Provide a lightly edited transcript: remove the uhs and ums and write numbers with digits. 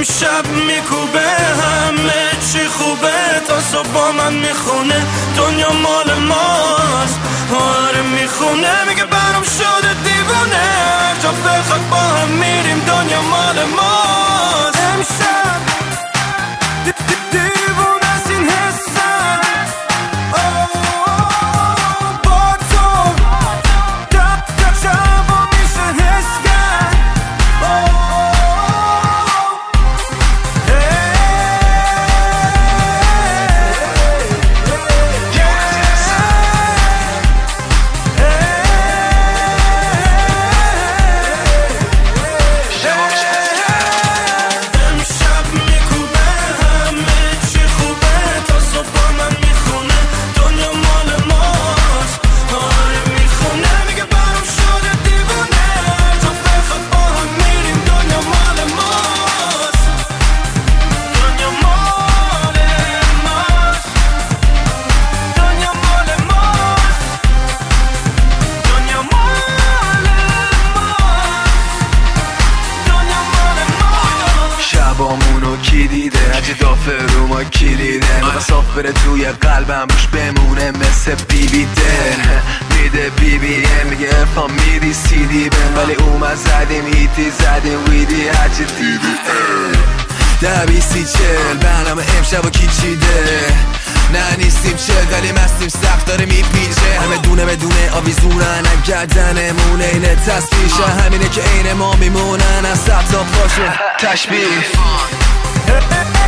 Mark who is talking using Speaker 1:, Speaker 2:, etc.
Speaker 1: امشب میکوبه همه چی خوبه، تا صبح با من میخونه دنیا مال ماست. آره میخونه میگه برام شده دیوونه، جا بخواد با هم میریم دنیا مال ماست. امشب دیوونه است این حسم، با تو در شبا میشه حس کرد.
Speaker 2: شبامونو کی دیده، هجی دافه رو ما کلیده، صاف بره توی قلبم روش بمونه مثل بیبی دل. میده بیبی میگه افام میدی سیدی بن، ولی اومد زدیم هیتی زدیم ویدی هرچی دیدی. 10-20-40 برنامه امشب و کی چیده، نه نیستیم چل ولی مستیم سخت داره میپیچه. همه دونه بدونه آویزونن گردنمونه، اینه تصفیشه همینه که عین ما میمونن از سبتا پاشون تشبیه.